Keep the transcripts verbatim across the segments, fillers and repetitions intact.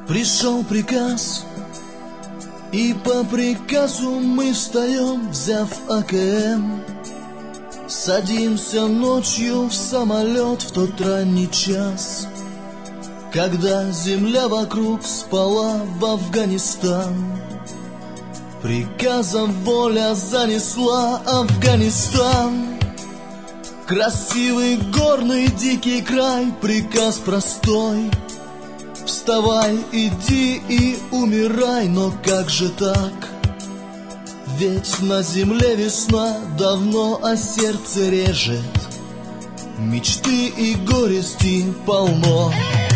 Пришел приказ, и по приказу мы встаем, взяв А К М. Садимся ночью в самолет в тот ранний час, когда земля вокруг спала в Афганистан. Приказом воля занесла Афганистан. Красивый горный дикий край, приказ простой: вставай, иди и умирай. Но как же так? Ведь на земле весна давно, а сердце режет. Мечты и горести полно.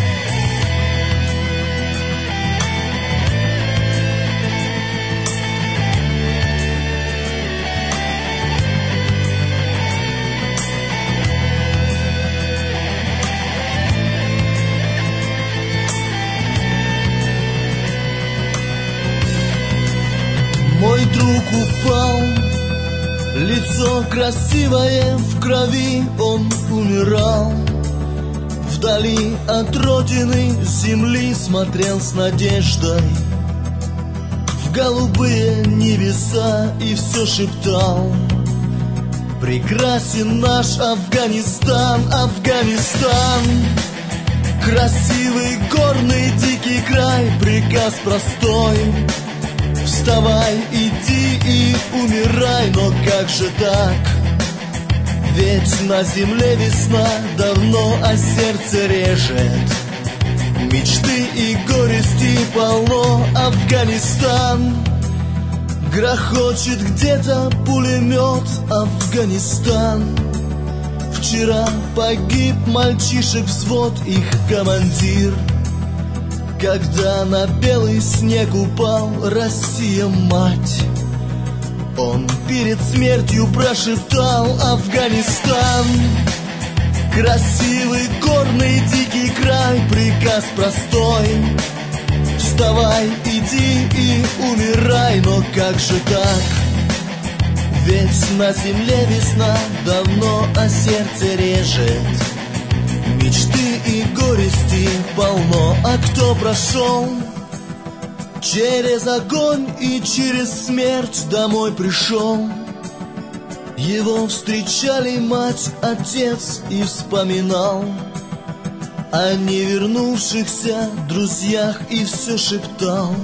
Мой друг упал, лицо красивое в крови, он умирал. Вдали от родины земли смотрел с надеждой в голубые небеса и все шептал: прекрасен наш Афганистан, Афганистан. Красивый горный дикий край, приказ простой: вставай, иди и умирай. Но как же так? Ведь на земле весна давно, а сердце режет. Мечты и горести полно. Афганистан. Грохочет где-то пулемет. Афганистан. Вчера погиб мальчишек взвод, их командир, когда на белый снег упал Россия, мать. Он перед смертью прошептал: Афганистан. Красивый горный дикий край, приказ простой: вставай, иди и умирай. Но как же так? Ведь на земле весна давно, а сердце режет. Мечты и горести полно. А кто прошел через огонь и через смерть домой пришел? Его встречали мать, отец и вспоминал о невернувшихся друзьях и все шептал: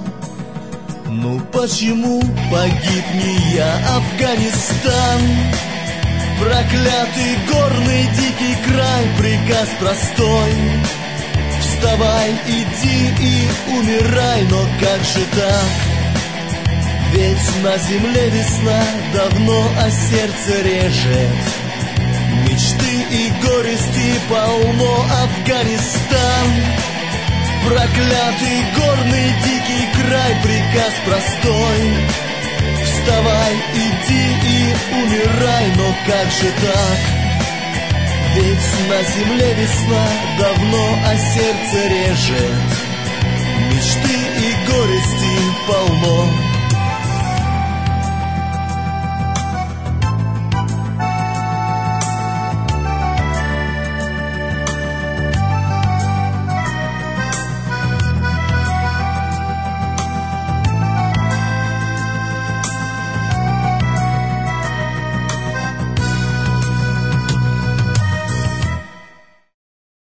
ну почему погиб не я? Афганистан. Проклятый горный дикий край, приказ простой: вставай, иди и умирай. Но как же так? Ведь на земле весна давно, а сердце режет. Мечты и горести полно. Афганистан. Проклятый горный дикий край, приказ простой: вставай, иди и умирай. Но как же так? Ведь на земле весна давно, а сердце режет. Мечты и горести полно.